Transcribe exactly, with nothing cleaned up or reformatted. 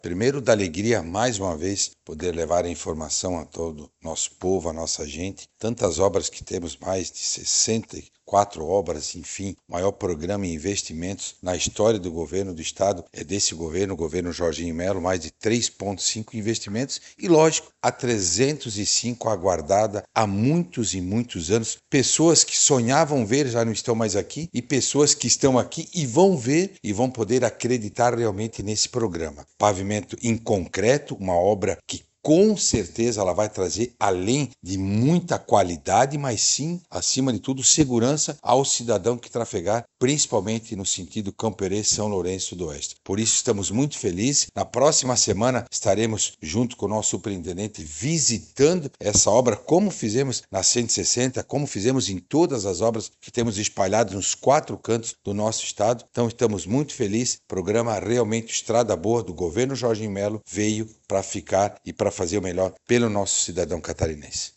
Primeiro, da alegria, mais uma vez, poder levar a informação a todo nosso povo, a nossa gente. Tantas obras que temos, mais de sessenta e quatro obras, enfim, o maior programa em investimentos na história do governo do Estado é desse governo, o governo Jorginho Melo, mais de três vírgula cinco investimentos e, lógico, a trezentos e cinco aguardada há muitos e muitos anos. Pessoas que sonhavam ver já não estão mais aqui e pessoas que estão aqui e vão ver e vão poder acreditar realmente nesse programa. Pavimento em concreto, uma obra que com certeza ela vai trazer, além de muita qualidade, mas sim, acima de tudo, segurança ao cidadão que trafegar, principalmente no sentido Camperê-São Lourenço do Oeste. Por isso estamos muito felizes. Na próxima semana estaremos junto com o nosso superintendente visitando essa obra, como fizemos na cento e sessenta, como fizemos em todas as obras que temos espalhadas nos quatro cantos do nosso estado. Então estamos muito felizes. O programa realmente Estrada Boa do governo Jorginho Melo veio para ficar e para fazer o melhor pelo nosso cidadão catarinense.